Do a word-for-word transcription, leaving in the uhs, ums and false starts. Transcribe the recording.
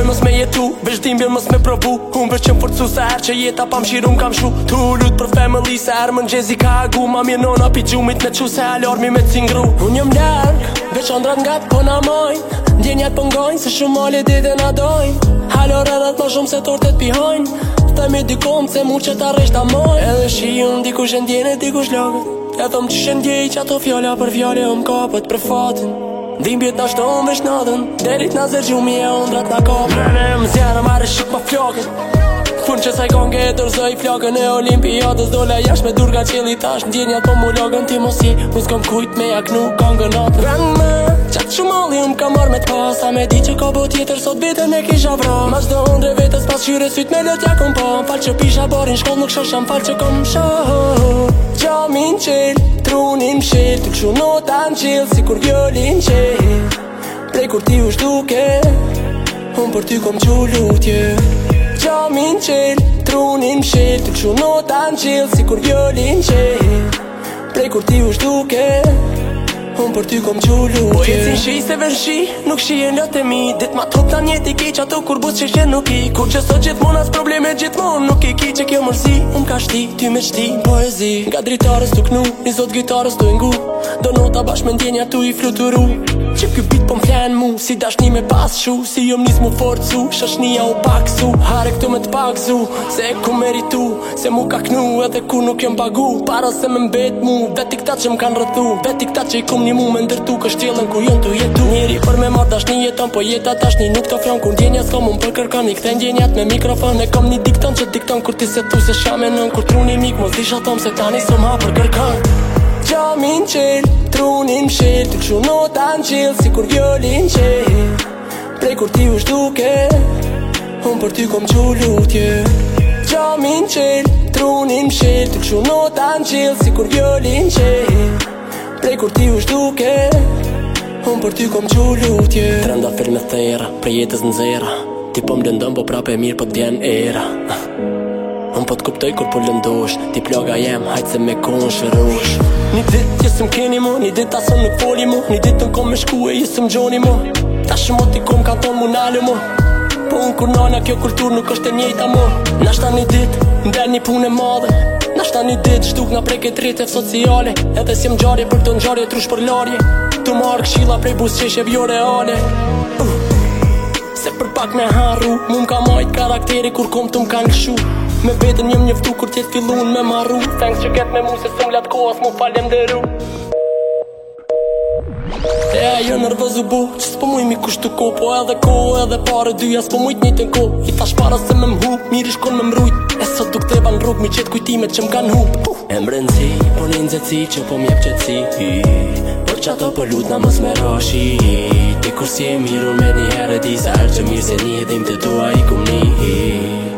mos me jetu, veç dhimbjen mos me provu. Unë veç qëm forcu se her që jeta pa mshirun kam shlu. Tu lut për family se her më ngjezi ka agu. Ma mirë nona pi gjumit me qu se alarmi me cingru. Unë jëm larg, veç andrat nga po na mojn. Ndjenjat po ngojn se shumë mali dite na dojn. Halo rrëdhat ma shumë se tortet pihojn. Themi dikom se mu që ta resh ta mojn. Edhe shi unë dikush e ndjene dikush lagët. E thom që shëndjej që ato fjalla për fjale om kapët për fatin. Dhimbjet na shton veç natën, derit na zërgjumi e ondrat na kapën. Mene më zjarë marrë shik ma flakën. Fun që saj konge e dorzoj flakën e olimpiadës. Dola jash me durga qeli tash ndjenjat po mu lagën. Ti mos je, mu s'kom kujt me jaknu kongën natën. Rang me, qatë shumalli unë ka marrë me t'pasa. Me di që ka bo tjetër sot vitën e kisha vra. Ma qdo ndre vetës pas qyre syt me lot ja kom pa. Fal që pisha barin shkoll nuk shosham fal që kom shoh. Gjamin qel, trunin mshel, të kshu notan qel, si kur violin qel. Prej kur ti u shduke, unë për ty kom qu lutje. Gjamin qel, trunin mshel, të kshu notan qel, si kur violin qel. Prej kur ti u shduke, unë për ty kom qu lutje. Po jetësin shi se ven shi, nuk shi e lot e mi. Dit ma top ta njeti ki që ato kur bus që shen nuk i. Kur që sot gjithmon as probleme gjithmon nuk i ki që kjo mërsi. Unë ka shti, ty me shti, poezi. Nga dritarës tu knu, një zot gitarës tu ngu. Do nota bash me ndjenja tu i fluturu. Që kjo bit po m'flen mu, si dashni me pas shu. Si jom nis mu forcu, shashnia u paksu. Hare këtu me t'paksu, se e ku meritu. Se mu ka knu edhe ku nuk jom pagu. Para se me mbet mu, veti këta që m'kan rëthu. Veti këta që i kum një mu me ndërtu kështjelën ku jon tu jetu. Njeri për me marrë dashni jeton, po jeta tashni nuk të fron. Kur ndjenja s'kom unë për kërkan, i kthen ndjenjat me mikrofon. E kom një dikton që dikton kur ti se tu se shamenon. Kur truni mik mos disha tom se tani s'om ha për kërkan. Gjamin qel, trunin mshel, të kshu notan qel, si kur violin qel. Prej kur ti u shduke, unë për ty kom qu lutje. Gjamin qel, trunin mshel, të kshu notan qel, si kur violin qel. Prej kur ti u shduke, unë për ty kom qu lutje. Trenda firme thera, prej jetës në zera. Ti po m'lëndon po prape mirë po t'vjen era. Unë po t'kuptoj kur po lëndosh. Ti plaga jem, hajt se me kon shërosh. Një dit jesëm keni mo, një dit asën nuk foli mo. Një dit në kom me shku e jesëm gjoni mo. Ta shumë ti kom ka ton mu nalë mo. Po unë kur nana kjo kultur nuk është e njejta mo. Nashta një dit, ndel një punë e madhe. Nashta një dit, shtuk nga prej këtë rrjetet sociale. Edhe si më gjarje për të ngjarje trush për larje. Tu marrë kshilla prej bus qeshe vjo reale. uh. Se për pak me harru, mu m'ka majt karakteri kur kom të m'kan lëshu. Me vetën jem njëftu kur tjetë fillun me marru. Thanks që ket me mu se s'm lat kohas mu falem deru. E ajo nërvëzu bu, që s'po muj mi kushtu ko. Po edhe ko edhe pare dyja s'po mujt një të ko. I thash para se me m'hu, miri shkon me m'rujt. E sot duk teva n'rrug mi qet kujtimet që m'kan hu. E mbrëndzi, po një nxetsi që po m'jep qetsi. Por që ato po lut na mos me rashi. Ti kur si e miru me një herë di sa her që mirë se një edhim të tua i kum një.